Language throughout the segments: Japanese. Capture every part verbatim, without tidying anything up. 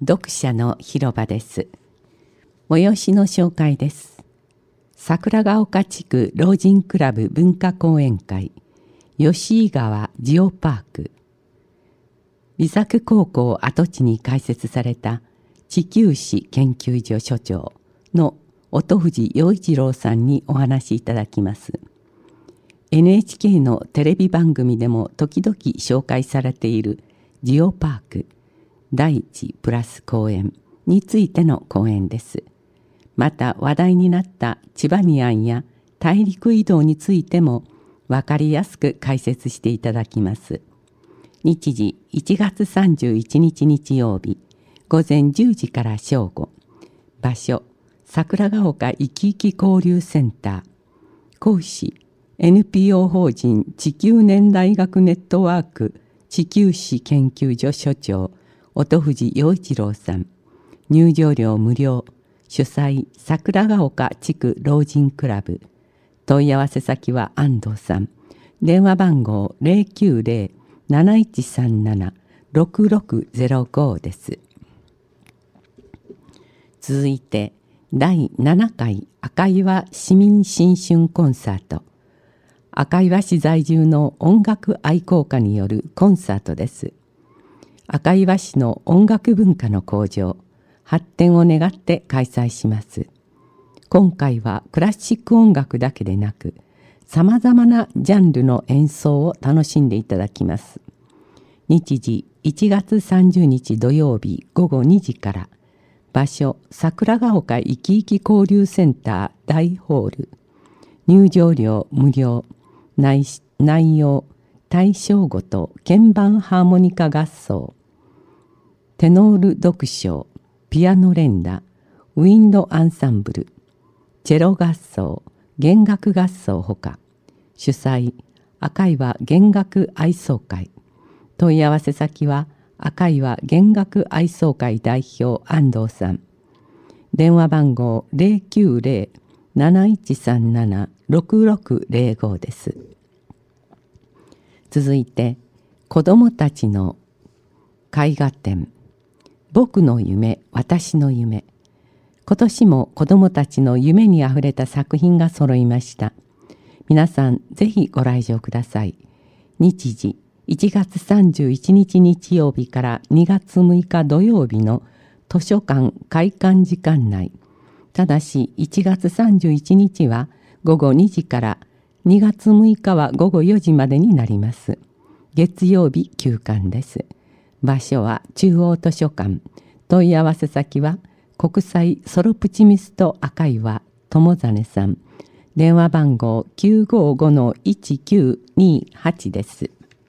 読者の広場です。催しの紹介です。桜ヶ丘地区老人クラブ文化講演会吉井川ジオパーク、美作高校跡地に開設された地球史研究所所長の音藤陽一郎さんにお話しいただきます。 エヌエイチケー のテレビ番組でも時々紹介されているジオパーク第一プラス公園についての講演です。また話題になったチバニアンや大陸移動についても分かりやすく解説していただきます。日時いちがつさんじゅういちにち日曜日ごぜんじゅうじから正午、場所桜ヶ丘いきいき交流センター、講師 エヌピーオー 法人地球年代学ネットワーク地球史研究所所長音藤陽一郎さん、入場料無料、主催桜ヶ丘地区老人クラブ、問い合わせ先は安藤さん、電話番号 ゼロきゅうゼロ なないちさんなな ろくろくゼロご です。続いてだいななかい赤岩市民新春コンサート、赤岩市在住の音楽愛好家によるコンサートです。赤岩市の音楽文化の向上発展を願って開催します。今回はクラシック音楽だけでなくさまざまなジャンルの演奏を楽しんでいただきます。日時いちがつさんじゅうにち土曜日ごごにじから、場所桜ヶ丘いきいき交流センター大ホール、入場料無料、内, 内容大正琴と鍵盤ハーモニカ合奏、テノール読唱、ピアノ連打、ウィンドアンサンブル、チェロ合奏、弦楽合奏ほか、主催赤岩弦楽愛奏会、問い合わせ先は赤岩弦楽愛奏会代表安藤さん、電話番号 ゼロきゅうゼロ なないちさんなな ろくろくゼロご です。続いて子どもたちの絵画展、僕の夢私の夢、今年も子どもたちの夢にあふれた作品が揃いました。皆さんぜひご来場ください。日時いちがつさんじゅういちにち日曜日からにがつむいか土曜日の図書館開館時間内、ただしいちがつさんじゅういちにちはごごにじからにがつむいかはごごよじまでになります。月曜日休館です。場所は中央図書館、問い合わせ先は国際ソロプチミスト赤岩友実さん、電話番号 きゅうごごのいちきゅうにはち です。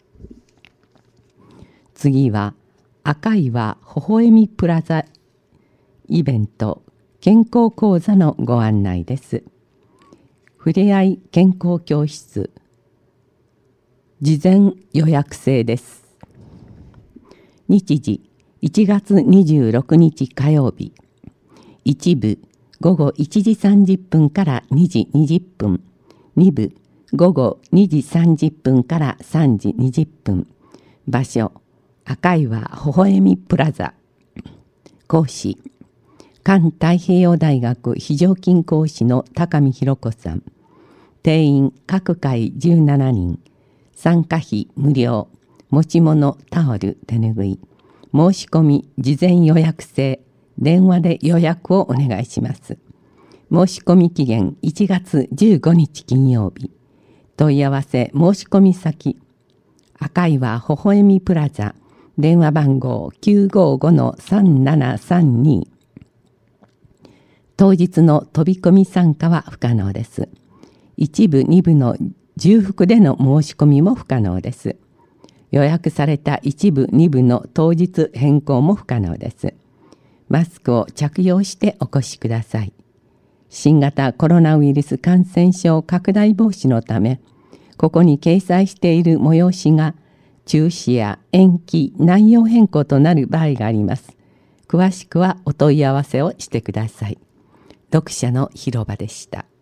次は赤岩微笑みプラザイベント健康講座のご案内です。ふれあい健康教室、事前予約制です。日時いちがつにじゅうろくにち火曜日、一部ごごいちじさんじゅっぷんからにじにじゅっぷん、二部ごごにじさんじゅっぷんからさんじにじゅっぷん、場所赤岩微笑みプラザ、講師環太平洋大学非常勤講師の高見弘子さん、定員各回じゅうななにん、参加費無料、持ち物タオル手ぬぐい、申し込み事前予約制、電話で予約をお願いします。申し込み期限いちがつじゅうごにち金曜日、問い合わせ申し込み先赤岩微笑みプラザ、電話番号 きゅうごごのさんななさんに、当日の飛び込み参加は不可能です。一部二部の重複での申し込みも不可能です。予約された一部二部の当日変更も不可能です。マスクを着用してお越しください。新型コロナウイルス感染症拡大防止のため、ここに掲載している催しが中止や延期、内容変更となる場合があります。詳しくはお問い合わせをしてください。読者の広場でした。